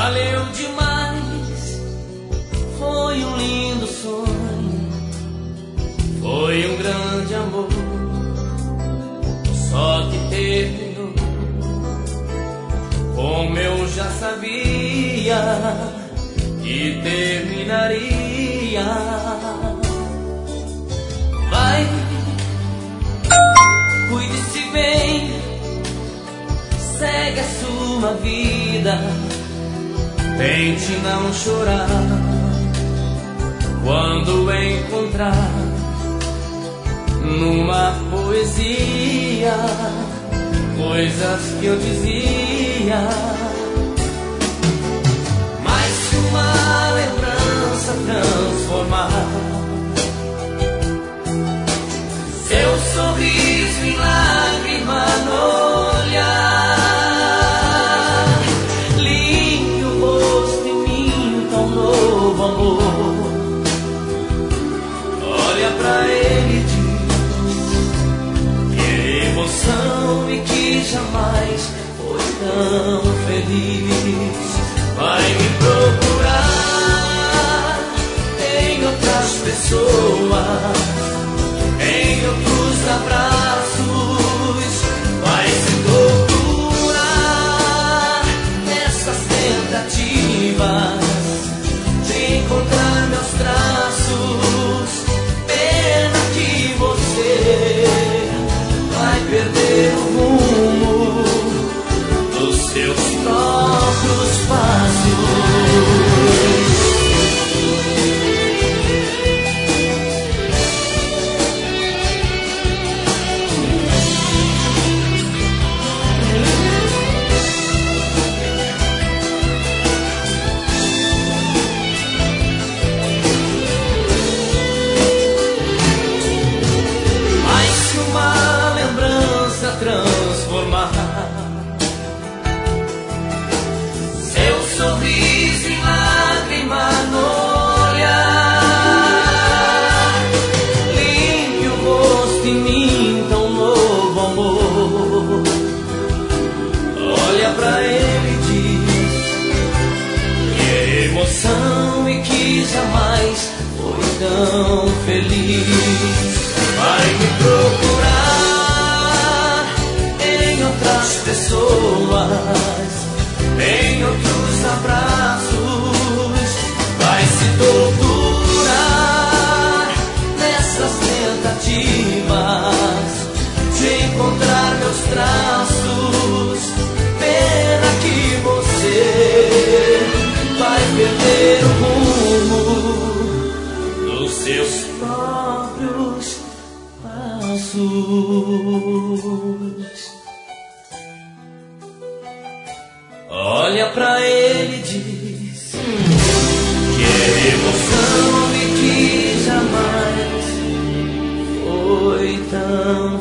Valeu demais, foi um lindo sonho, foi um grande amor, só que terminou como eu já sabia que terminaria. Vai, cuide-se bem, segue a sua vida, tente não chorar quando encontrar numa poesia coisas que eu dizia. Mas se uma lembrança transformar seu sorriso em lágrima no olhar, limpe o rosto e minta um novo amor. Olha pra ele e diz que emoção e que jamais foi tão feliz. Vai me procurar em outras pessoas, em outros abraços, vai se torturar nessas tentativas de encontrar meus traços. Pena que você vai perder o rumo dos seus próprios passos. Transformar seu sorriso em lágrima no olhar, limpe o rosto e minta um novo amor. Olha pra ele e diz que é emoção e que jamais foi tão feliz. Vai me procurar outras pessoas, em outros abraços, vai se torturar nessas tentativas de encontrar meus traços. Pena que você vai perder o rumo dos seus próprios passos. Olha pra ele e diz que é emoção e que jamais foi tão